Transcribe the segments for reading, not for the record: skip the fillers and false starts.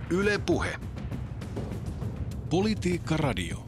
Yle Puhe. Politiikka Radio.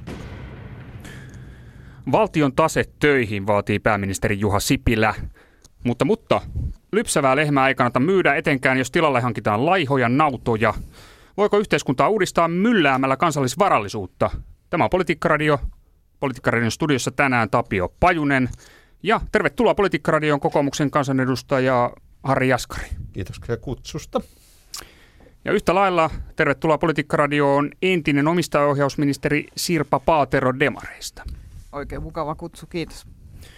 Valtion tase töihin vaatii pääministeri Juha Sipilä. Mutta lypsävää lehmää ei kannata myydä etenkään, jos tilalle hankitaan laihoja nautoja. Voiko yhteiskuntaa uudistaa mylläämällä kansallisvarallisuutta? Tämä on Politiikka Radio. Politiikka Radion studiossa tänään Tapio Pajunen. Ja tervetuloa Politiikka Radion kokoomuksen kansanedustaja Harri Jaskari. Kiitoksia kutsusta. Ja yhtä lailla tervetuloa Politiikka Radioon entinen omistajaohjausministeri Sirpa Paatero Demareista. Oikein mukava kutsu, kiitos.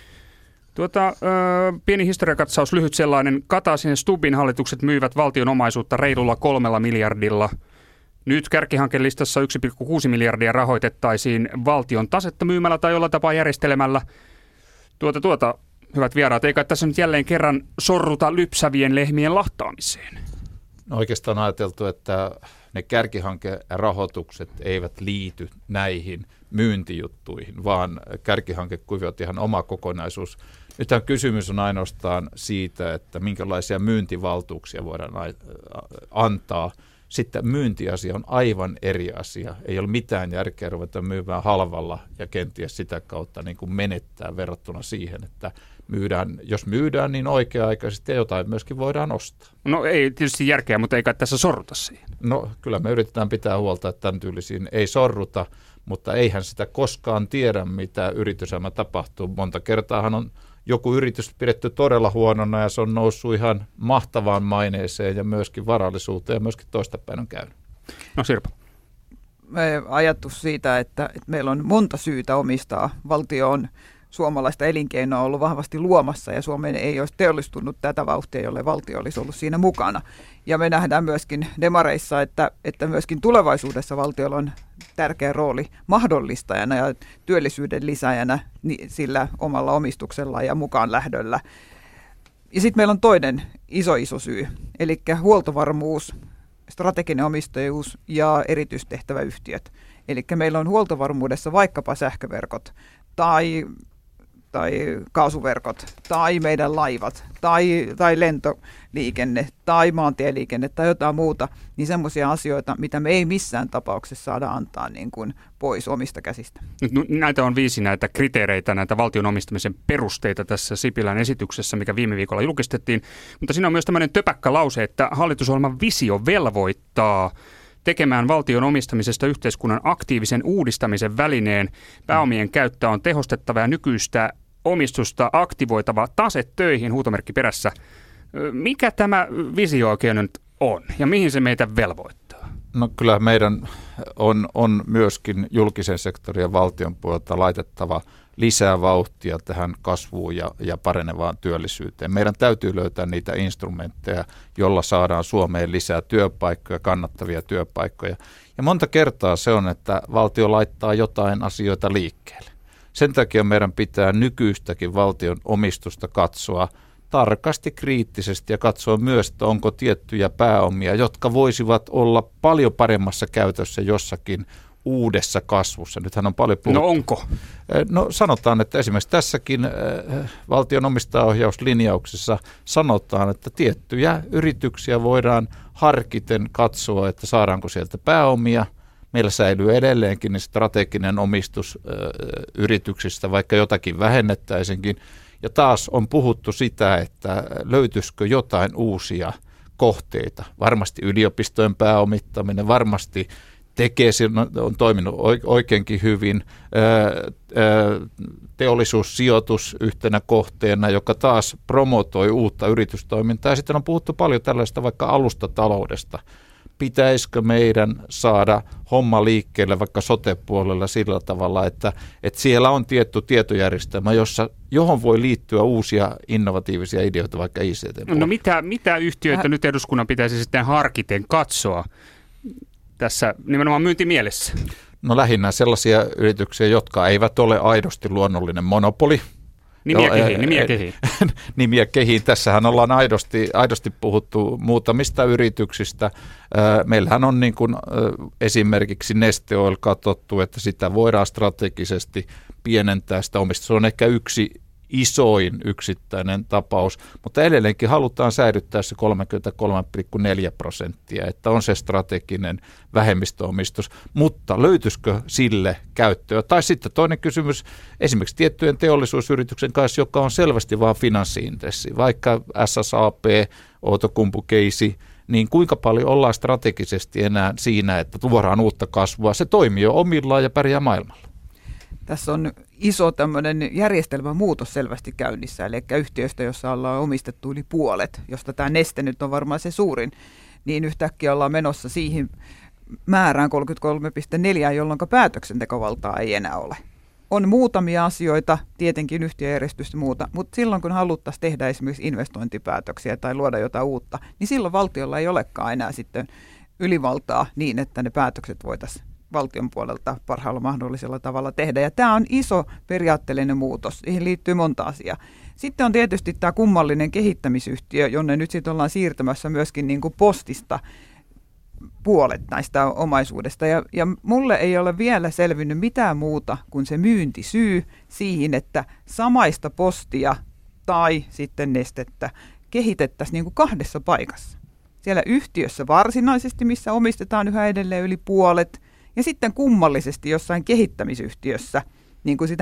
Pieni historiakatsaus, lyhyt sellainen. Kataisen ja Stubbin hallitukset myivät valtion omaisuutta reilulla 3 miljardilla. Nyt kärkihankelistassa 1,6 miljardia rahoitettaisiin valtion tasetta myymällä tai jollain tapaa järjestelemällä. Hyvät vieraat, eikä tässä nyt jälleen kerran sorruta lypsävien lehmien lahtaamiseen? No oikeastaan on ajateltu, että ne kärkihankerahoitukset eivät liity näihin myyntijuttuihin, vaan kärkihankekuviot ihan oma kokonaisuus. Nythän kysymys on ainoastaan siitä, että minkälaisia myyntivaltuuksia voidaan antaa. Sitten myyntiasia on aivan eri asia. Ei ole mitään järkeä ruveta myymään halvalla ja kenties sitä kautta niin kuin menettää verrattuna siihen, että jos myydään niin oikea-aikaisesti ja jotain myöskin voidaan ostaa. No ei tietysti järkeä, mutta eikä tässä sorruta siihen. No kyllä me yritetään pitää huolta, että tämän tyylisiin ei sorruta, mutta eihän sitä koskaan tiedä, mitä yrityselämä tapahtuu. Monta kertaahan on joku yritys pidetty todella huonona ja se on noussut ihan mahtavaan maineeseen ja myöskin varallisuuteen ja myöskin toistapäin on käynyt. No Sirpa. Ajatus siitä, että meillä on monta syytä omistaa. Valtio on suomalaista elinkeinoa ollut vahvasti luomassa ja Suomeen ei olisi teollistunut tätä vauhtia, jolle valtio olisi ollut siinä mukana. Ja me nähdään myöskin demareissa, että myöskin tulevaisuudessa valtiolla on tärkeä rooli mahdollistajana ja työllisyyden lisääjänä sillä omalla omistuksella ja mukaan lähdöllä. Ja sitten meillä on toinen iso syy, eli huoltovarmuus, strateginen omistajuus ja erityistehtäväyhtiöt. Eli meillä on huoltovarmuudessa vaikkapa sähköverkot tai kaasuverkot, tai meidän laivat, tai lentoliikenne, tai maantieliikenne, tai jotain muuta, niin semmoisia asioita, mitä me ei missään tapauksessa saada antaa niin kuin pois omista käsistä. Näitä on 5 näitä kriteereitä, näitä valtion omistamisen perusteita tässä Sipilän esityksessä, mikä viime viikolla julkistettiin, mutta siinä on myös tämmöinen töpäkkä lause, että hallitusohjelman visio velvoittaa tekemään valtion omistamisesta yhteiskunnan aktiivisen uudistamisen välineen. Pääomien käyttöä on tehostettava ja nykyistä omistusta aktivoitava tase töihin, huutomerkki perässä. Mikä tämä visio oikein nyt on ja mihin se meitä velvoittaa? No kyllä meidän on myöskin julkisen sektorin ja valtion puolelta laitettava lisää vauhtia tähän kasvuun ja paranevaan työllisyyteen. Meidän täytyy löytää niitä instrumentteja, jolla saadaan Suomeen lisää työpaikkoja, kannattavia työpaikkoja. Ja monta kertaa se on, että valtio laittaa jotain asioita liikkeelle. Sen takia meidän pitää nykyistäkin valtion omistusta katsoa tarkasti, kriittisesti ja katsoa myös, että onko tiettyjä pääomia, jotka voisivat olla paljon paremmassa käytössä jossakin uudessa kasvussa. Nythän on paljon puhuttu. No onko? No sanotaan, että esimerkiksi tässäkin valtion omistajaohjauslinjauksessa sanotaan, että tiettyjä yrityksiä voidaan harkiten katsoa, että saadaanko sieltä pääomia. Meillä säilyy edelleenkin niin strateginen omistus yrityksistä, vaikka jotakin vähennettäisinkin. Ja taas on puhuttu sitä, että löytyisikö jotain uusia kohteita. Varmasti yliopistojen pääomittaminen, varmasti Tekes on toiminut oikeinkin hyvin, teollisuussijoitus yhtenä kohteena, joka taas promotoi uutta yritystoimintaa. Ja sitten on puhuttu paljon tällaista vaikka alustataloudesta. Pitäisikö meidän saada homma liikkeelle vaikka sote-puolella sillä tavalla, että siellä on tietty tietojärjestelmä, johon voi liittyä uusia innovatiivisia ideoita vaikka ICT-puolella. No mitä yhtiöitä nyt eduskunnan pitäisi sitten harkiten katsoa tässä nimenomaan myyntimielessä? No lähinnä sellaisia yrityksiä, jotka eivät ole aidosti luonnollinen monopoli. Nimiä kehiin. Tässähän ollaan aidosti puhuttu muutamista yrityksistä. Meillähän on niin kuin esimerkiksi Neste Oil katsottu, että sitä voidaan strategisesti pienentää sitä omistusta. Se on ehkä yksi isoin yksittäinen tapaus, mutta edelleenkin halutaan säilyttää se 33,4%, että on se strateginen vähemmistöomistus, mutta löytyisikö sille käyttöä? Tai sitten toinen kysymys, esimerkiksi tiettyjen teollisuusyrityksen kanssa, joka on selvästi vain finanssi-intressi, vaikka SSAP, Outokumpu-keisi, niin kuinka paljon ollaan strategisesti enää siinä, että tuodaan uutta kasvua? Se toimii jo omillaan ja pärjää maailmalla. Tässä on iso tämmöinen järjestelmämuutos selvästi käynnissä, eli yhtiöistä, jossa ollaan omistettu yli puolet, josta tämä Neste nyt on varmaan se suurin, niin yhtäkkiä ollaan menossa siihen määrään 33,4, jolloin päätöksentekovaltaa ei enää ole. On muutamia asioita, tietenkin yhtiöjärjestystä muuta, mutta silloin kun haluttaisiin tehdä esimerkiksi investointipäätöksiä tai luoda jotain uutta, niin silloin valtiolla ei olekaan enää sitten ylivaltaa niin, että ne päätökset voitaisiin valtion puolelta parhaalla mahdollisella tavalla tehdä. Ja tämä on iso periaatteellinen muutos. Siihen liittyy monta asiaa. Sitten on tietysti tämä kummallinen kehittämisyhtiö, jonne nyt sitten ollaan siirtämässä myöskin niin kuin postista puolet näistä omaisuudesta. Ja mulle ei ole vielä selvinnyt mitään muuta kuin se myyntisyy siihen, että samaista postia tai sitten Nestettä kehitettäisiin niin kuin kahdessa paikassa. Siellä yhtiössä varsinaisesti, missä omistetaan yhä edelleen yli puolet, ja sitten kummallisesti jossain kehittämisyhtiössä, niin kuin sitä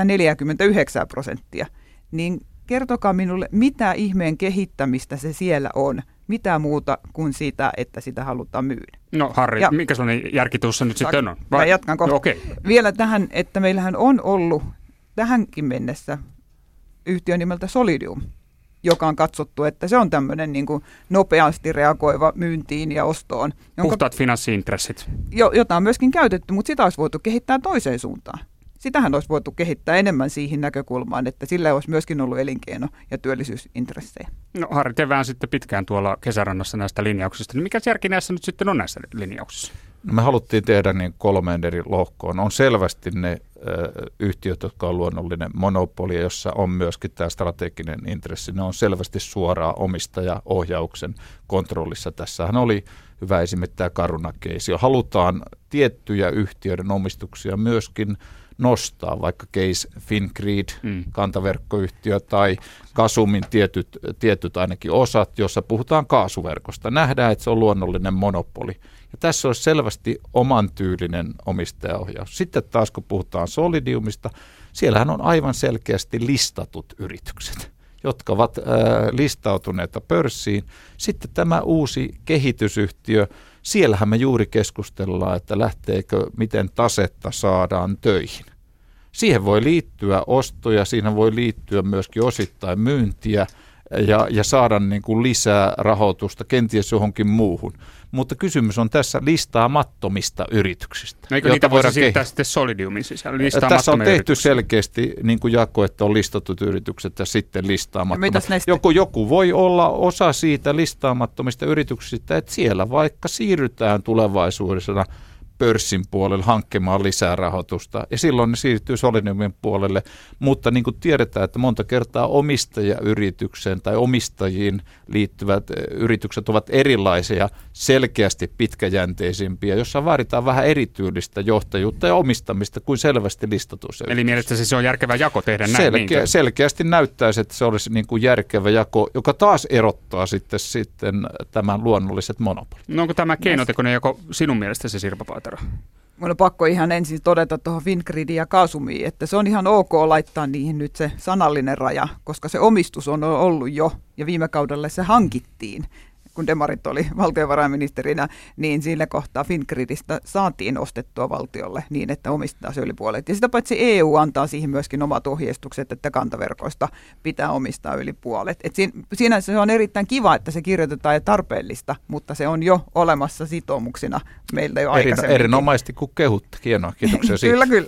49%, niin kertokaa minulle, mitä ihmeen kehittämistä se siellä on, mitä muuta kuin sitä, että sitä halutaan myydä. No Harri, mikä sellainen järki tuossa nyt sitten on? Mä jatkan kohta. No, okay. Vielä tähän, että meillähän on ollut tähänkin mennessä yhtiö nimeltä Solidium, joka on katsottu, että se on tämmöinen niin kuin nopeasti reagoiva myyntiin ja ostoon. Puhtaat finanssi-intressit. Jota on myöskin käytetty, mutta sitä olisi voitu kehittää toiseen suuntaan. Sitähän olisi voitu kehittää enemmän siihen näkökulmaan, että sillä olisi myöskin ollut elinkeino- ja työllisyysintressejä. No Harri, te vähän sitten pitkään tuolla kesärannassa näistä linjauksista. Niin mikä järki näissä nyt sitten on näissä linjauksissa? No me haluttiin tehdä niin 3 eri lohkoon. On selvästi ne yhtiöt, jotka on luonnollinen monopoli, jossa on myöskin tämä strateginen intressi. Ne on selvästi suoraan omistajaohjauksen kontrollissa. Tässähän oli hyvä esimerkki tämä Caruna-keisi. Halutaan tiettyjä yhtiöiden omistuksia myöskin nostaa, vaikka case Fingrid, kantaverkkoyhtiö tai Gasumin tietyt ainakin osat, jossa puhutaan kaasuverkosta. Nähdään, että se on luonnollinen monopoli. Ja tässä olisi selvästi oman tyylinen omistajaohjaus. Sitten taas kun puhutaan Solidiumista, siellähän on aivan selkeästi listatut yritykset, jotka ovat listautuneita pörssiin. Sitten tämä uusi kehitysyhtiö, siellähän me juuri keskustellaan, että lähteekö, miten tasetta saadaan töihin. Siihen voi liittyä ostoja, siinä voi liittyä myöskin osittain myyntiä ja saada niin kuin lisää rahoitusta kenties johonkin muuhun. Mutta kysymys on tässä listaamattomista yrityksistä. No eikö niitä voida siirtää sitten Solidiumin sisällä? Tässä on tehty selkeästi niin kuin jako, että on listatut yritykset ja sitten listaamattomat. Joku voi olla osa siitä listaamattomista yrityksistä, että siellä vaikka siirrytään tulevaisuudessa pörssin puolelle hankkimaan lisää rahoitusta, ja silloin ne siirtyy Solidiumin puolelle, mutta niin kuin tiedetään, että monta kertaa omistajayritykseen tai omistajiin liittyvät yritykset ovat erilaisia, selkeästi pitkäjänteisimpiä, jossa vaaditaan vähän erityylistä johtajuutta ja omistamista kuin selvästi listatuissa. Eli mielestäni se on järkevä jako tehdä näin. Selkeästi näyttäisi, että se olisi niin kuin järkevä jako, joka taas erottaa sitten tämän luonnolliset monopolit. No onko tämä keinotekoinen jako sinun mielestäsi, Sirpa Paatero? Mun on pakko ihan ensin todeta tuohon Fingridiin ja Gasumiin, että se on ihan ok laittaa niihin nyt se sanallinen raja, koska se omistus on ollut jo ja viime kaudella se hankittiin. Kun demarit oli valtiovarainministerinä, niin sillä kohtaa Fingridistä saatiin ostettua valtiolle niin, että omistaa se yli puolet. Ja sitä paitsi EU antaa siihen myöskin omat ohjeistukset, että kantaverkoista pitää omistaa yli puolet. Et siinä se on erittäin kiva, että se kirjoitetaan ja tarpeellista, mutta se on jo olemassa sitoumuksina meiltä jo aikaisemmin. Erinomaisesti kun kehutte. Hienoa, kiitoksia siitä. Kyllä.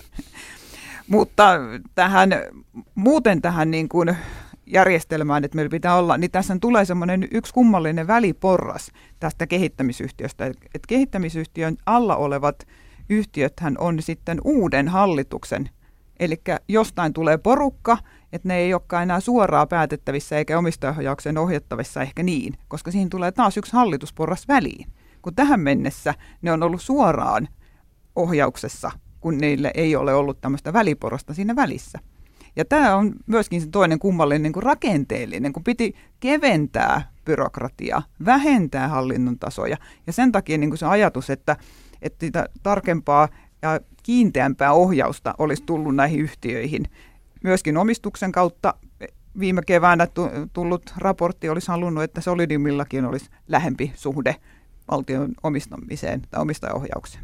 Mutta muuten tähän niin kuin järjestelmään, että meillä pitää olla, niin tässä tulee semmoinen yksi kummallinen väliporras tästä kehittämisyhtiöstä. Että kehittämisyhtiön alla olevat yhtiöthän on sitten uuden hallituksen, eli jostain tulee porukka, että ne ei olekaan enää suoraan päätettävissä eikä omistajaohjauksen ohjattavissa ehkä niin, koska siihen tulee taas yksi hallitusporras väliin. Kun tähän mennessä ne on ollut suoraan ohjauksessa, kun niille ei ole ollut tämmöistä väliporrasta siinä välissä. Ja tämä on myöskin se toinen kummallinen niin kuin rakenteellinen, kun piti keventää byrokratiaa, vähentää hallinnon tasoja. Ja sen takia niin kuin se ajatus, että sitä tarkempaa ja kiinteämpää ohjausta olisi tullut näihin yhtiöihin. Myöskin omistuksen kautta viime keväänä tullut raportti olisi halunnut, että Solidiumillakin olisi lähempi suhde valtion omistamiseen tai omistajaohjaukseen.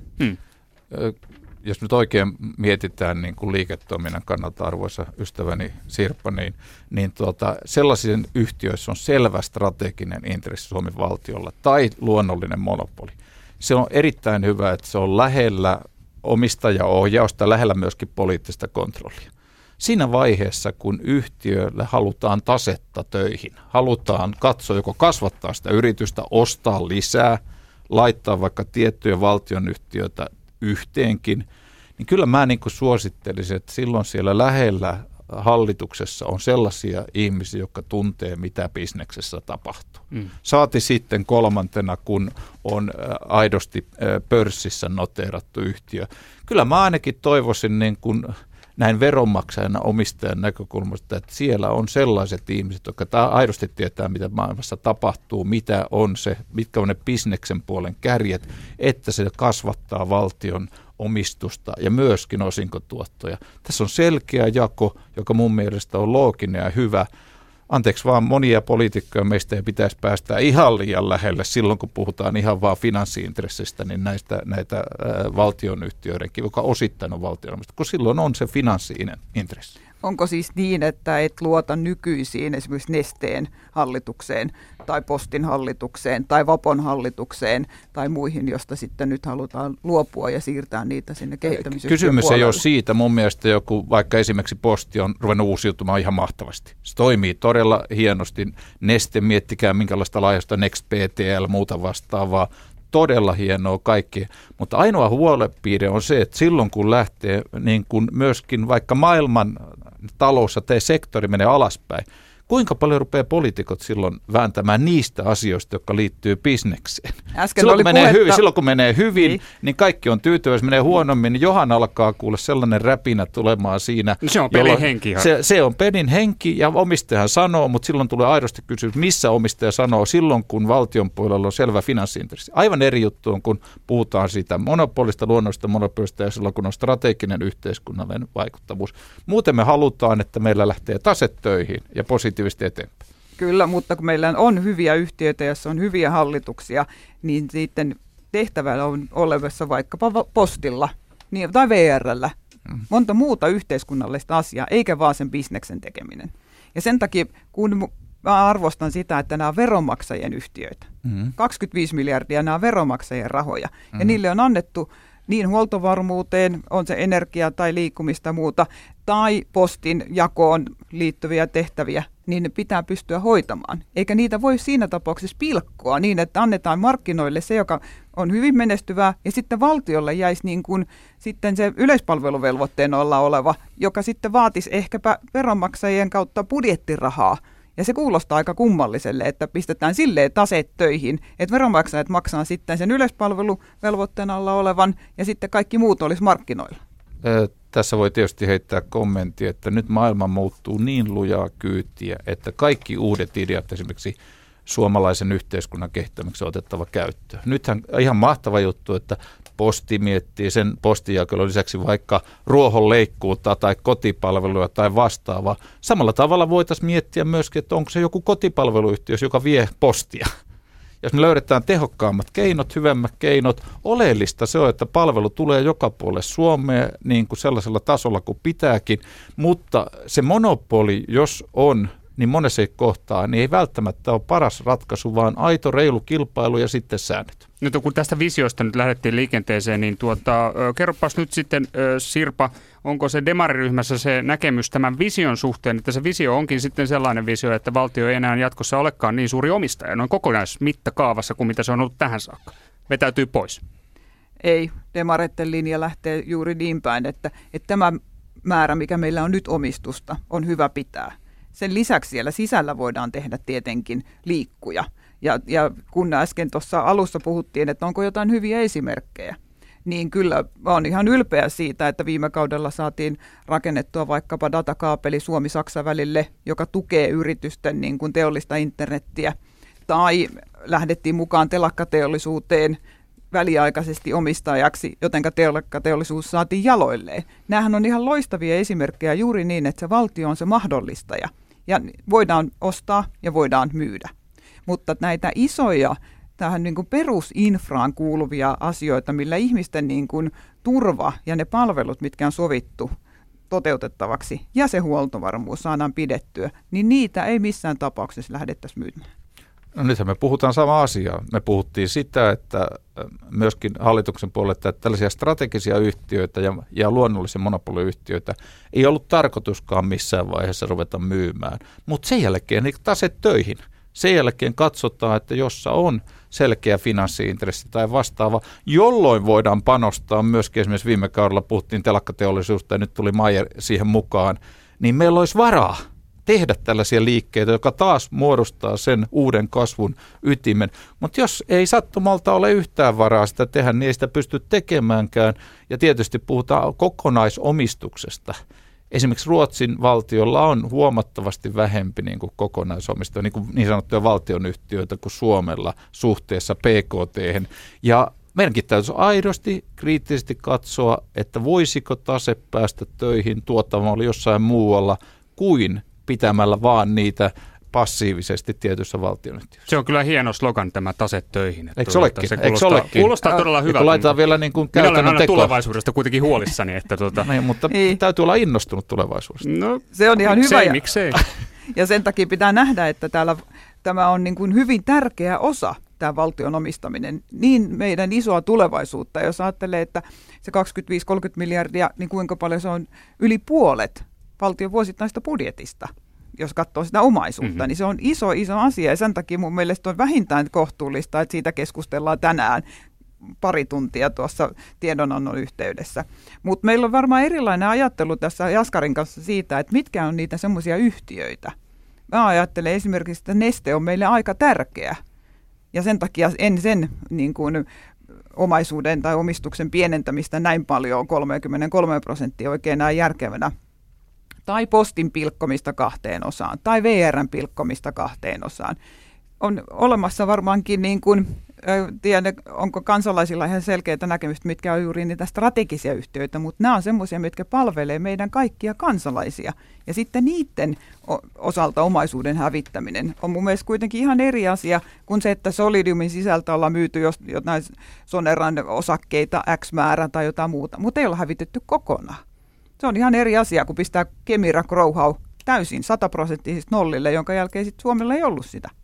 Jos nyt oikein mietitään niin kuin liiketoiminnan kannalta, arvoisa ystäväni Sirpa, niin sellaisen yhtiöissä on selvä strateginen intressi Suomen valtiolla tai luonnollinen monopoli. Se on erittäin hyvä, että se on lähellä omistajaohjausta, lähellä myöskin poliittista kontrollia. Siinä vaiheessa, kun yhtiölle halutaan tasetta töihin, halutaan katsoa, joko kasvattaa sitä yritystä, ostaa lisää, laittaa vaikka tiettyjä valtionyhtiöitä yhteenkin, niin kyllä mä niin kuin suosittelisin, että silloin siellä lähellä hallituksessa on sellaisia ihmisiä, jotka tuntee, mitä bisneksessä tapahtuu. Saati sitten kolmantena, kun on aidosti pörssissä noteerattu yhtiö. Kyllä mä ainakin toivoisin niin kuin näin veronmaksajana omistajan näkökulmasta, että siellä on sellaiset ihmiset, jotka aidosti tietää, mitä maailmassa tapahtuu, mitkä on ne bisneksen puolen kärjet, että se kasvattaa valtion omistusta ja myöskin osinkotuottoja. Tässä on selkeä jako, joka mun mielestä on looginen ja hyvä. Anteeksi vaan, monia poliitikkoja meistä ei pitäisi päästä ihan liian lähelle silloin, kun puhutaan ihan vaan finanssi-intressistä, niin näitä valtionyhtiöidenkin, joka osittain on valtionomista, kun silloin on se finanssi-intressi. Onko siis niin, että et luota nykyisiin esimerkiksi Nesteen hallitukseen tai Postin hallitukseen tai Vapon hallitukseen tai muihin, josta sitten nyt halutaan luopua ja siirtää niitä sinne kehittämisyhtiön Kysymys puolelle? ei ole siitä. Mun mielestä joku, vaikka esimerkiksi Posti on ruvennut uusiutumaan ihan mahtavasti. Se toimii todella hienosti. Neste, miettikää minkälaista laajoista NextPTL, muuta vastaavaa. Todella hienoa kaikki, mutta ainoa huolepiirre on se, että silloin kun lähtee niin kun myöskin vaikka maailman talous tai sektori menee alaspäin, kuinka paljon rupeaa poliitikot silloin vääntämään niistä asioista, jotka liittyy bisnekseen? Silloin kun menee hyvin, niin kaikki on tyytyväisiä. Menee huonommin, niin johan alkaa kuulla sellainen räpinä tulemaan siinä. Se on pelin henki. Se on pelin henki ja omistajahan sanoo, mutta silloin tulee aidosti kysymys, missä omistaja sanoo silloin, kun valtion puolella on selvä finanssiintressi. Aivan eri juttu on, kun puhutaan siitä monopolista, luonnollisesta monopolista ja silloin, kun on strateginen yhteiskunnallinen vaikuttavuus. Muuten me halutaan, että meillä lähtee taset töihin ja positiivisesti eteenpäin. Kyllä, mutta kun meillä on hyviä yhtiöitä, joissa on hyviä hallituksia, niin sitten tehtävänä on olevassa vaikkapa Postilla tai VR:llä monta muuta yhteiskunnallista asiaa, eikä vaan sen bisneksen tekeminen. Ja sen takia, kun mä arvostan sitä, että nämä on veronmaksajien yhtiöitä, 25 miljardia nämä on veronmaksajien rahoja, ja niille on annettu niin huoltovarmuuteen, on se energia tai liikkumista ja muuta, tai postin jakoon liittyviä tehtäviä, niin ne pitää pystyä hoitamaan. Eikä niitä voi siinä tapauksessa pilkkoa niin, että annetaan markkinoille se, joka on hyvin menestyvää, ja sitten valtiolle jäisi niin kuin sitten se yleispalveluvelvoitteen alla oleva, joka sitten vaatisi ehkäpä veronmaksajien kautta budjettirahaa. Ja se kuulostaa aika kummalliselle, että pistetään silleen taseet töihin, että veronmaksajat maksaa sitten sen yleispalveluvelvoitteen alla olevan ja sitten kaikki muut olisi markkinoilla. Tässä voi tietysti heittää kommentti, että nyt maailma muuttuu niin lujaa kyytiä, että kaikki uudet ideat esimerkiksi suomalaisen yhteiskunnan kehittämiseksi on otettava käyttöön. Nythän ihan mahtava juttu, että Posti miettii sen postijakelun lisäksi vaikka ruohonleikkuuta tai kotipalveluja tai vastaavaa. Samalla tavalla voitaisiin miettiä myöskin, että onko se joku kotipalveluyhtiö, joka vie postia. Jos me löydetään tehokkaammat keinot, hyvemmät keinot, oleellista se on, että palvelu tulee joka puolelle Suomeen niin kuin sellaisella tasolla kuin pitääkin, mutta se monopoli, jos on, niin monessa kohtaa, niin ei välttämättä ole paras ratkaisu, vaan aito reilu kilpailu ja sitten säännöt. Nyt kun tästä visiosta nyt lähdettiin liikenteeseen, niin kerropas nyt sitten Sirpa, onko se demariryhmässä se näkemys tämän vision suhteen, että se visio onkin sitten sellainen visio, että valtio ei enää jatkossa olekaan niin suuri omistaja, noin kokonaismittakaavassa kuin mitä se on ollut tähän saakka. Vetäytyy pois. Ei, demareitten linja lähtee juuri niin päin, että tämä määrä, mikä meillä on nyt omistusta, on hyvä pitää. Sen lisäksi siellä sisällä voidaan tehdä tietenkin liikkuja. Ja kun äsken tuossa alussa puhuttiin, että onko jotain hyviä esimerkkejä, niin kyllä olen ihan ylpeä siitä, että viime kaudella saatiin rakennettua vaikkapa datakaapeli Suomi-Saksa välille, joka tukee yritysten niin kuin teollista internettiä, tai lähdettiin mukaan telakkateollisuuteen väliaikaisesti omistajaksi, jotenka telakkateollisuus saatiin jaloilleen. Nämähän on ihan loistavia esimerkkejä juuri niin, että se valtio on se mahdollistaja, ja voidaan ostaa ja voidaan myydä. Mutta näitä isoja tähän niin kuin perusinfraan kuuluvia asioita, millä ihmisten niin kuin turva ja ne palvelut, mitkä on sovittu toteutettavaksi ja se huoltovarmuus saadaan pidettyä, niin niitä ei missään tapauksessa lähdettäisi myymään. No nythän me puhutaan samaa asiaa. Me puhuttiin sitä, että myöskin hallituksen puolelle, että tällaisia strategisia yhtiöitä ja luonnollisia monopoliyhtiöitä ei ollut tarkoituskaan missään vaiheessa ruveta myymään. Mutta sen jälkeen niin taset töihin. Sen jälkeen katsotaan, että jossa on selkeä finanssiintressi tai vastaava, jolloin voidaan panostaa myöskin, esimerkiksi viime kaudella puhuttiin telakkateollisuudesta ja nyt tuli Mayer siihen mukaan, niin meillä olisi varaa tehdä tällaisia liikkeitä, joka taas muodostaa sen uuden kasvun ytimen. Mutta jos ei sattumalta ole yhtään varaa sitä tehdä, niin ei sitä pysty tekemäänkään. Ja tietysti puhutaan kokonaisomistuksesta. Esimerkiksi Ruotsin valtiolla on huomattavasti vähempi niin kuin kokonaisomistoja, niin sanottuja valtionyhtiöitä kuin Suomella suhteessa PKT:hen. Ja meidänkin täytyisi aidosti kriittisesti katsoa, että voisiko tase päästä töihin tuottamalla jossain muualla kuin pitämällä vaan niitä passiivisesti tietyissä valtionyhtiöissä. Se on kyllä hieno slogan tämä tase töihin. Eikö se olekin? Kuulostaa todella hyvältä. Kun laitetaan vielä niin kuin käytännön tekoa. Minä olen aina tulevaisuudesta kuitenkin huolissani. Että mutta täytyy olla innostunut tulevaisuudesta. No, se on ihan hyvä. Miksei. Ja sen takia pitää nähdä, että tämä on niin kuin hyvin tärkeä osa, tämä valtion omistaminen, niin meidän isoa tulevaisuutta. Jos ajattelee, että se 25-30 miljardia, niin kuinka paljon se on yli puolet valtion vuosittaista budjetista, jos katsoo sitä omaisuutta, niin se on iso asia. Ja sen takia mun mielestä on vähintään kohtuullista, että siitä keskustellaan tänään pari tuntia tuossa tiedonannon yhteydessä. Mutta meillä on varmaan erilainen ajattelu tässä Jaskarin kanssa siitä, että mitkä on niitä semmoisia yhtiöitä. Mä ajattelen esimerkiksi, että Neste on meille aika tärkeä. Ja sen takia en sen niin kuin omaisuuden tai omistuksen pienentämistä näin paljon 33% oikein näin järkevänä. Tai Postin pilkkomista 2 osaan, tai VR:n pilkkomista 2 osaan. On olemassa varmaankin, niin kuin, tiedä, onko kansalaisilla ihan selkeää näkemystä, mitkä on juuri niitä strategisia yhtiöitä, mutta nämä on semmoisia, mitkä palvelee meidän kaikkia kansalaisia. Ja sitten niiden osalta omaisuuden hävittäminen on mun mielestä kuitenkin ihan eri asia kuin se, että Solidiumin sisältä ollaan myyty jotain Soneran osakkeita X määrä tai jotain muuta, mutta ei olla hävitetty kokonaan. Se on ihan eri asia, kun pistää Kemira Growhow täysin 100% nollille, jonka jälkeen sitten Suomella ei ollut sitä.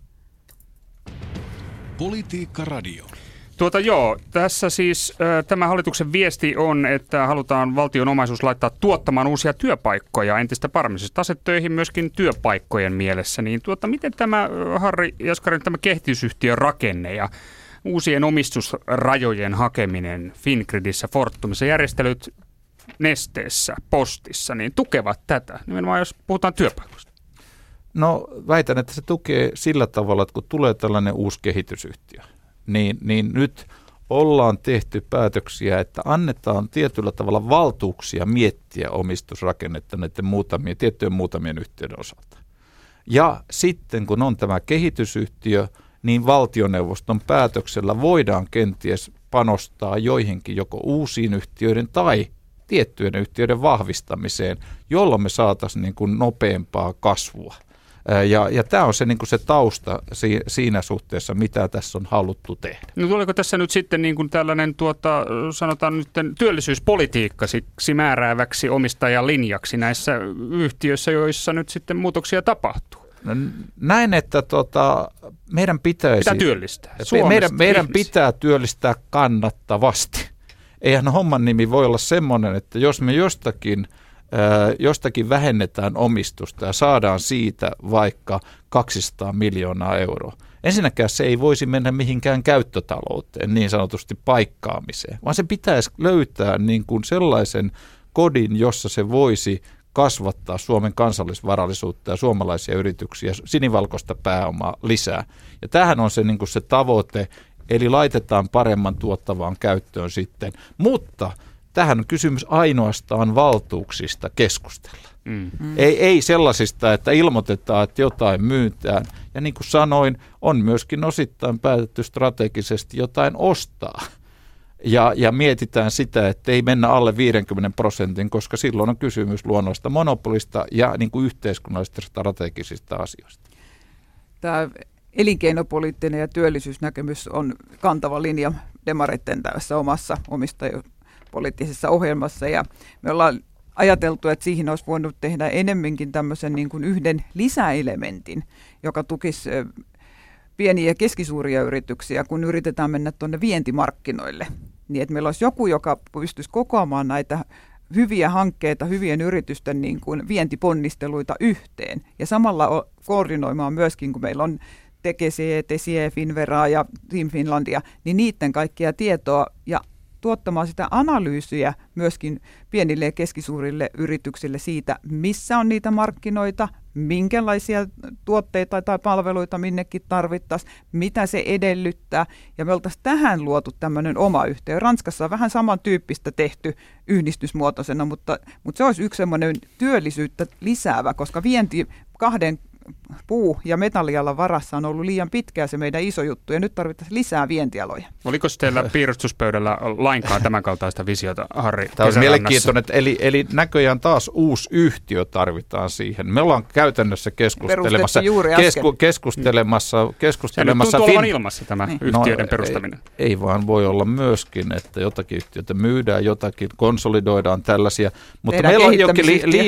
Politiikka Radio. Tässä siis tämä hallituksen viesti on, että halutaan valtion omaisuus laittaa tuottamaan uusia työpaikkoja entistä paremmin. Siis tasetöihin myöskin työpaikkojen mielessä. Niin miten tämä, Harri Jaskarin, tämä kehitysyhtiön rakenne ja uusien omistusrajojen hakeminen Fingridissä, Fortumissa, järjestelyt Nesteessä, Postissa, niin tukevat tätä, nimenomaan jos puhutaan työpaikoista? No väitän, että se tukee sillä tavalla, että kun tulee tällainen uusi kehitysyhtiö, niin nyt ollaan tehty päätöksiä, että annetaan tietyllä tavalla valtuuksia miettiä omistusrakennetta näiden tiettyjen muutamien yhtiöiden osalta. Ja sitten kun on tämä kehitysyhtiö, niin valtioneuvoston päätöksellä voidaan kenties panostaa joihinkin joko uusiin yhtiöiden tai tiettyjen yhtiöiden vahvistamiseen, jolloin me saataisiin niin kuin nopeampaa kasvua. Ja tämä on se, niin kuin se tausta siinä suhteessa, mitä tässä on haluttu tehdä. No tuleeko tässä nyt sitten niin kuin tällainen sanotaan nyt työllisyyspolitiikkasi määrääväksi omistajalinjaksi näissä yhtiöissä, joissa nyt sitten muutoksia tapahtuu? No, näin, että meidän pitäisi... Pitää työllistää. Meidän pitää työllistää kannattavasti. Eihän homman nimi voi olla semmoinen, että jos me jostakin vähennetään omistusta ja saadaan siitä vaikka 200 miljoonaa euroa. Ensinnäkään se ei voisi mennä mihinkään käyttötalouteen, niin sanotusti paikkaamiseen, vaan se pitäisi löytää niin kuin sellaisen kodin, jossa se voisi kasvattaa Suomen kansallisvarallisuutta ja suomalaisia yrityksiä, sinivalkoista pääomaa lisää. Ja tämähän on se, niin kuin se tavoite, eli laitetaan paremman tuottavaan käyttöön sitten. Mutta tähän on kysymys ainoastaan valtuuksista keskustella. Ei sellaisista, että ilmoitetaan, että jotain myytään. Ja niin kuin sanoin, on myöskin osittain päätetty strategisesti jotain ostaa. Ja mietitään sitä, että ei mennä alle 50%, koska silloin on kysymys luonnollista monopolista ja niin kuin yhteiskunnallisista strategisista asioista. Tämä elinkeinopoliittinen ja työllisyysnäkemys on kantava linja demareiden tässä omassa omistajapoliittisessa ohjelmassa. Ja me ollaan ajateltu, että siihen olisi voinut tehdä enemmänkin tämmöisen niin kuin yhden lisäelementin, joka tukisi pieniä ja keskisuuria yrityksiä, kun yritetään mennä tuonne vientimarkkinoille. Niin, että meillä olisi joku, joka pystyisi kokoamaan näitä hyviä hankkeita, hyvien yritysten niin kuin vientiponnisteluita yhteen. Ja samalla koordinoimaan myöskin, kun meillä on Tekesiä, Tesiä, Finveraa ja Team Finlandia, niin niiden kaikkia tietoa ja tuottamaan sitä analyysiä myöskin pienille ja keskisuurille yrityksille siitä, missä on niitä markkinoita, minkälaisia tuotteita tai palveluita minnekin tarvittaisiin, mitä se edellyttää. Ja me oltaisiin tähän luotu tämmöinen oma yhtiö. Ranskassa on vähän samantyyppistä tehty yhdistysmuotoisena, mutta se olisi yksi semmoinen työllisyyttä lisäävä, koska vienti kahden puu- ja metallialan varassa on ollut liian pitkään se meidän iso juttu, ja nyt tarvittaisiin lisää vientialoja. Oliko teillä piirustuspöydällä lainkaan tämän kaltaista visiota, Harri? Tämä on mielenkiintoinen, eli näköjään taas uusi yhtiö tarvitaan siihen. Me ollaan käytännössä keskustelemassa tuntuu olevan ilmassa tämä yhtiöiden perustaminen. Ei vaan voi olla myöskin, että jotakin yhtiötä myydään, jotakin konsolidoidaan tällaisia, mutta meillä on jokin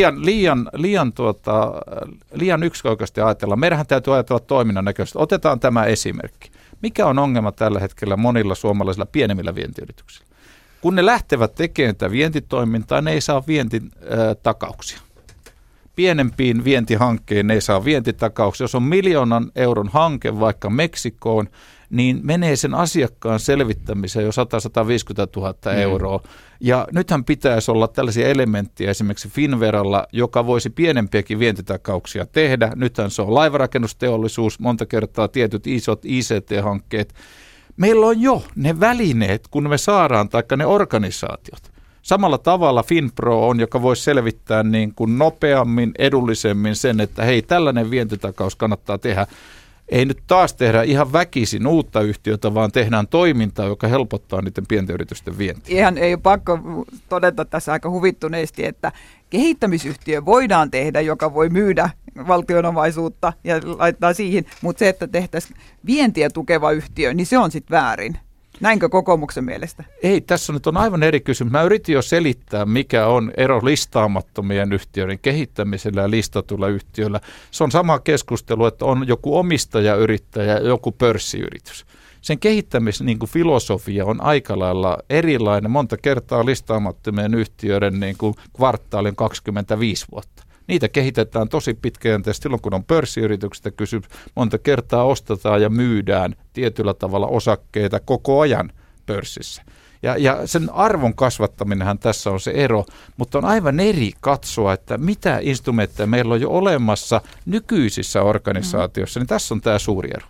liian yksioikoisesti ajatella. Meidänhän täytyy ajatella toiminnan näköisesti. Otetaan tämä esimerkki. Mikä on ongelma tällä hetkellä monilla suomalaisilla pienemmillä vientiyrityksillä? Kun ne lähtevät tekemään tätä vientitoimintaa, ne ei saa vientitakauksia. Pienempiin vientihankkeen ne ei saa vientitakauksia. Jos on 1 000 000 euron hanke vaikka Meksikoon, niin menee sen asiakkaan selvittämiseen jo 100-150 000 euroa. Ja nythän pitäisi olla tällaisia elementtejä esimerkiksi Finveralla, joka voisi pienempiäkin vientitakauksia tehdä. Nythän se on laivarakennusteollisuus, monta kertaa tietyt isot ICT-hankkeet. Meillä on jo ne välineet, kun me saadaan, taikka ne organisaatiot. Samalla tavalla Finpro on, joka voisi selvittää niin kuin nopeammin, edullisemmin sen, että hei, tällainen vientitakaus kannattaa tehdä. Ei nyt taas tehdä ihan väkisin uutta yhtiötä, vaan tehdään toimintaa, joka helpottaa niiden pienten yritysten vientiä. Ihan ei ole pakko todeta tässä aika huvittuneesti, että kehittämisyhtiö voidaan tehdä, joka voi myydä valtionomaisuutta ja laittaa siihen, mutta se, että tehtäisiin vientiä tukeva yhtiö, niin se on sitten väärin. Näinkö kokoomuksen mielestä? Ei, tässä nyt on aivan eri kysymys. Mä yritin jo selittää, mikä on ero listaamattomien yhtiöiden kehittämisellä ja listatulla yhtiöllä. Se on sama keskustelu, että on joku omistajayrittäjä ja joku pörssiyritys. Sen kehittämisen filosofia on aika lailla erilainen. Monta kertaa listaamattomien yhtiöiden kvartaalin 25 vuotta. Niitä kehitetään tosi pitkäjänteisesti silloin, kun on pörssiyrityksestä kysymys. Monta kertaa ostetaan ja myydään tietyllä tavalla osakkeita koko ajan pörssissä. Ja sen arvon kasvattaminenhan tässä on se ero, mutta on aivan eri katsoa, että mitä instrumentteja meillä on jo olemassa nykyisissä organisaatioissa, niin tässä on tämä suuri ero.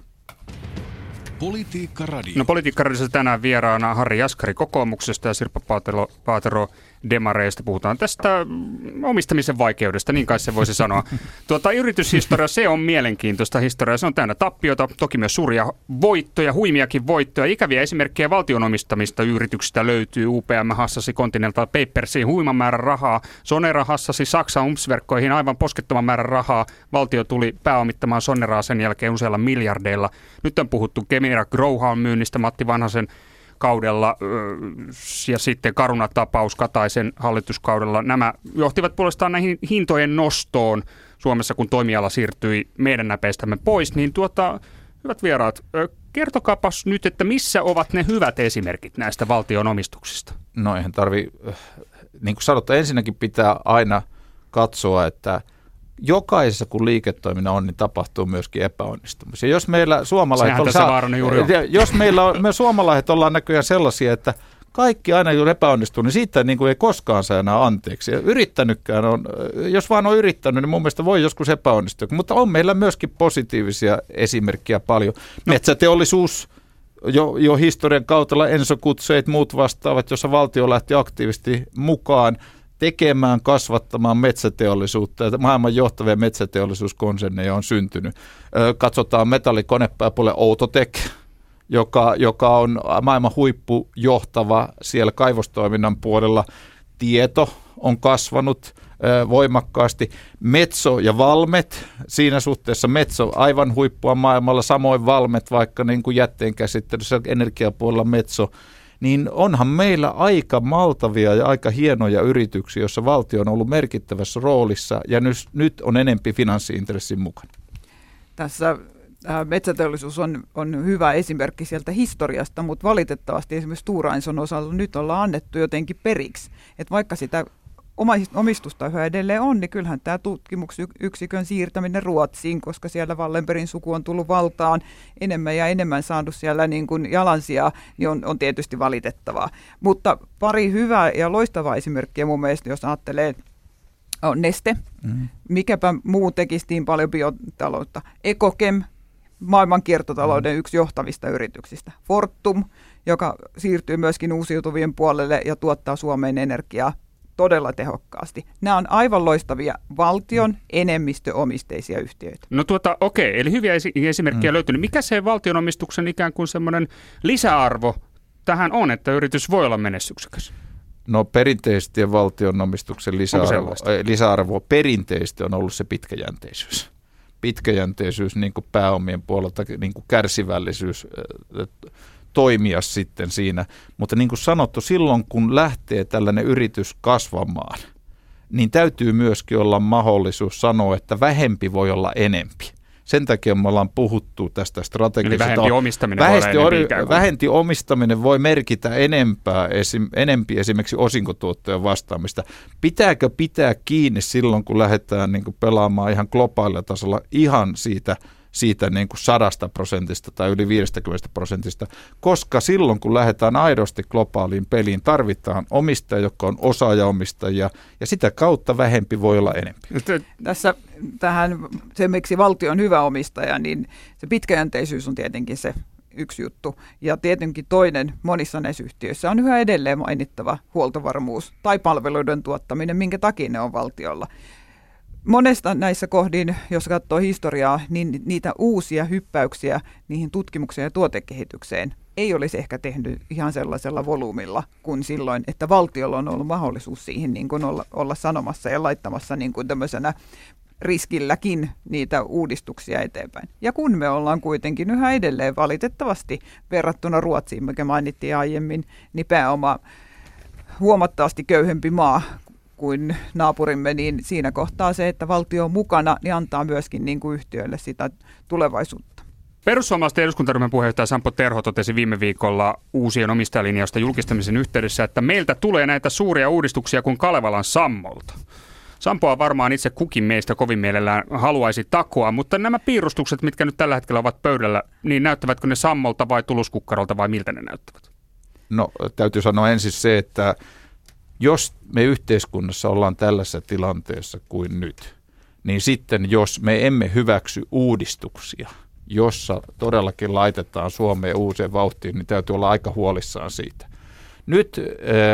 Politiikka Radio. No Politiikka Radiossa tänään vieraana Harri Jaskari kokoomuksesta ja Sirpa Paatero demareista. Puhutaan tästä omistamisen vaikeudesta, niin kai se voisi sanoa. Yrityshistoria, se on mielenkiintoista historiaa. Se on täynnä tappiota, toki myös suuria voittoja, huimiakin voittoja. Ikäviä esimerkkejä valtion omistamista yrityksistä löytyy. UPM hassasi Continental Papersiin huiman määrän rahaa. Sonera hassasi Saksan UMS-verkkoihin aivan poskettoman määrän rahaa. Valtio tuli pääomittamaan Soneraa sen jälkeen useilla miljardeilla. Nyt on puhuttu Kemira Growhown myynnistä Matti Vanhasen kaudella ja sitten Caruna-tapaus Kataisen hallituskaudella. Nämä johtivat puolestaan näihin hintojen nostoon Suomessa, kun toimiala siirtyi meidän näpeistämme pois. Niin hyvät vieraat, kertokaapas nyt, että missä ovat ne hyvät esimerkit näistä valtion omistuksista? No eihän tarvitse, niin kuin sanottu, ensinnäkin pitää aina katsoa, että jokaisessa kun liiketoiminta on, niin tapahtuu myöskin epäonnistumisia. Jos meillä suomalaiset ollaan näköjään sellaisia, että kaikki aina kun epäonnistuu, niin siitä ei koskaan saa enää anteeksi. Yrittänytkään on, jos vaan on yrittänyt, niin mun mielestä voi joskus epäonnistua. Mutta on meillä myöskin positiivisia esimerkkejä paljon. Metsäteollisuus jo historian kautta Enso Kutseit, muut vastaavat, jossa valtio lähti aktiivisesti mukaan tekemään, kasvattamaan metsäteollisuutta, ja maailman johtavia metsäteollisuuskonserneja on syntynyt. Katsotaan metallikonepäiväpuolelle Outotec, joka on maailman huippujohtava siellä kaivostoiminnan puolella. Tieto on kasvanut voimakkaasti. Metso ja Valmet, siinä suhteessa Metso aivan huippua maailmalla, samoin Valmet vaikka niin kuin jätteenkäsittelyssä, energiapuolella Metso, niin onhan meillä aika maltavia ja aika hienoja yrityksiä, joissa valtio on ollut merkittävässä roolissa ja nyt on enempi finanssi-intressin mukana. Tässä metsäteollisuus on hyvä esimerkki sieltä historiasta, mutta valitettavasti esimerkiksi Stora Enson osalla nyt ollaan annettu jotenkin periksi, että vaikka sitä omistusta yhä edelleen on, niin kyllähän tämä tutkimusyksikön siirtäminen Ruotsiin, koska siellä Wallenbergin suku on tullut valtaan enemmän ja enemmän saanut siellä niin kuin jalansijaa, niin on tietysti valitettavaa. Mutta pari hyvää ja loistavaa esimerkkiä mun mielestä, jos ajattelee, on Neste, mikäpä muu tekisi niin paljon biotaloutta. Ekokem, maailman kiertotalouden yksi johtavista yrityksistä. Fortum, joka siirtyy myöskin uusiutuvien puolelle ja tuottaa Suomeen energiaa todella tehokkaasti. Nämä on aivan loistavia valtion enemmistöomisteisia yhtiöitä. No okei, eli hyviä esimerkkejä löytynyt. Mikä se valtionomistuksen ikään kuin semmoinen lisäarvo tähän on, että yritys voi olla menestyksekäs? No perinteisesti valtionomistuksen lisäarvo perinteisesti on ollut se pitkäjänteisyys. Pitkäjänteisyys niin kuin pääomien puolelta, niin kuin kärsivällisyys toimia sitten siinä. Mutta niin kuin sanottu, silloin kun lähtee tällainen yritys kasvamaan, niin täytyy myöskin olla mahdollisuus sanoa, että vähempi voi olla enempi. Sen takia me ollaan puhuttu tästä strategisesta. Eli vähempi omistaminen voi olla enempi. Vähempi omistaminen voi merkitä enempi esimerkiksi osinkotuottojen vastaamista. Pitääkö pitää kiinni silloin, kun lähdetään niin kuin pelaamaan ihan globaalilla tasolla ihan siitä niin kuin 100% tai yli 50%, koska silloin kun lähdetään aidosti globaaliin peliin, tarvitaan omistajia, jotka on osaajaomistajia, ja sitä kautta vähempi voi olla enemmän. Tässä se, miksi valtio on hyvä omistaja, niin se pitkäjänteisyys on tietenkin se yksi juttu. Ja tietenkin toinen monissa näissä yhtiöissä on yhä edelleen mainittava huoltovarmuus tai palveluiden tuottaminen, minkä takia ne on valtiolla. Monesta näissä kohdin, jos katsoo historiaa, niin niitä uusia hyppäyksiä niihin tutkimukseen ja tuotekehitykseen ei olisi ehkä tehnyt ihan sellaisella volyymilla kuin silloin, että valtiolla on ollut mahdollisuus siihen niin kuin olla sanomassa ja laittamassa niin kuin tämmöisenä riskilläkin niitä uudistuksia eteenpäin. Ja kun me ollaan kuitenkin yhä edelleen valitettavasti verrattuna Ruotsiin, mikä mainittiin aiemmin, niin pääoma huomattavasti köyhempi maa kuin naapurimme, niin siinä kohtaa se, että valtio on mukana, niin antaa myöskin niin kuin yhtiöille sitä tulevaisuutta. Perussuomalaisten eduskuntaryhmän puheenjohtaja Sampo Terho totesi viime viikolla uusien omistajalinjausta julkistamisen yhteydessä, että meiltä tulee näitä suuria uudistuksia kuin Kalevalan Sammolta. Sampoa varmaan itse kukin meistä kovin mielellään haluaisi takoa, mutta nämä piirustukset, mitkä nyt tällä hetkellä ovat pöydällä, niin näyttävätkö ne Sammolta vai Tuluskukkarolta vai miltä ne näyttävät? No täytyy sanoa ensin se, että jos me yhteiskunnassa ollaan tällaisessa tilanteessa kuin nyt, niin sitten jos me emme hyväksy uudistuksia, jossa todellakin laitetaan Suomeen uusien vauhtiin, niin täytyy olla aika huolissaan siitä. Nyt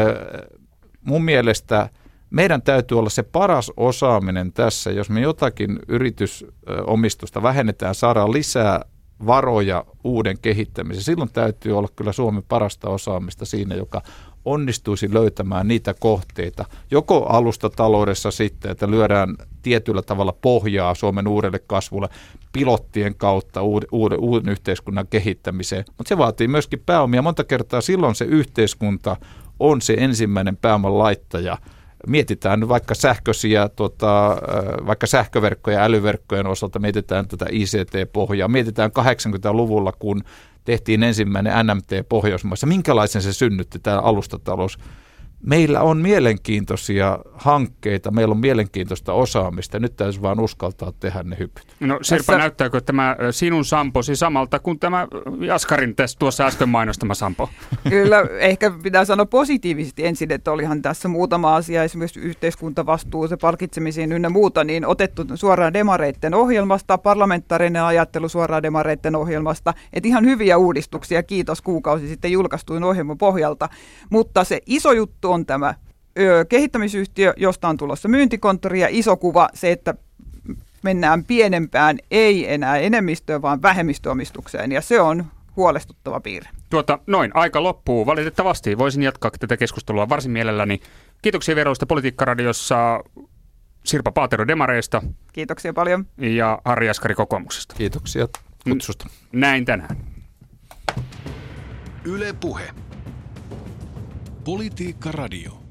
mun mielestä meidän täytyy olla se paras osaaminen tässä, jos me jotakin yritysomistusta vähennetään, saadaan lisää varoja uuden kehittämiseen. Silloin täytyy olla kyllä Suomen parasta osaamista siinä, joka onnistuisi löytämään niitä kohteita, joko alustataloudessa sitten, että lyödään tietyllä tavalla pohjaa Suomen uudelle kasvulle pilottien kautta uuden yhteiskunnan kehittämiseen, mutta se vaatii myöskin pääomia. Monta kertaa silloin se yhteiskunta on se ensimmäinen pääoman laittaja. Mietitään nyt vaikka sähköisiä, vaikka sähköverkkoja ja älyverkkojen osalta, mietitään tätä ICT-pohjaa, mietitään 80-luvulla, kun tehtiin ensimmäinen NMT Pohjoismaissa. Minkälaisen se synnytti tämä alustatalous? meillä on mielenkiintoisia hankkeita, meillä on mielenkiintoista osaamista. Nyt täytyy vaan uskaltaa tehdä ne hypyt. No Sirpa, näyttääkö tämä sinun samposi samalta kuin tämä Jaskarin tuossa äsken mainostama sampo? Kyllä, ehkä pitää sanoa positiivisesti ensin, että olihan tässä muutama asia, esimerkiksi yhteiskuntavastuu, se palkitsemisiin ynnä muuta, niin otettu suoraan demareitten ohjelmasta, parlamentaarinen ajattelu suoraan demareitten ohjelmasta, että ihan hyviä uudistuksia, kiitos kuukausi sitten julkaistuin ohjelman pohjalta, mutta se iso juttu on tämä kehittämisyhtiö, josta on tulossa myyntikonttori ja iso kuva se, että mennään pienempään, ei enää enemmistöön, vaan vähemmistöomistukseen ja se on huolestuttava piirre. Noin, aika loppuu. Valitettavasti voisin jatkaa tätä keskustelua varsin mielelläni. Kiitoksia vierailusta Politiikkaradiossa Sirpa Paatero demareista. Kiitoksia paljon. Ja Harri Jaskari kokoomuksesta. Kiitoksia kutsusta. Näin tänään. Yle Puhe. Politiikka Radio.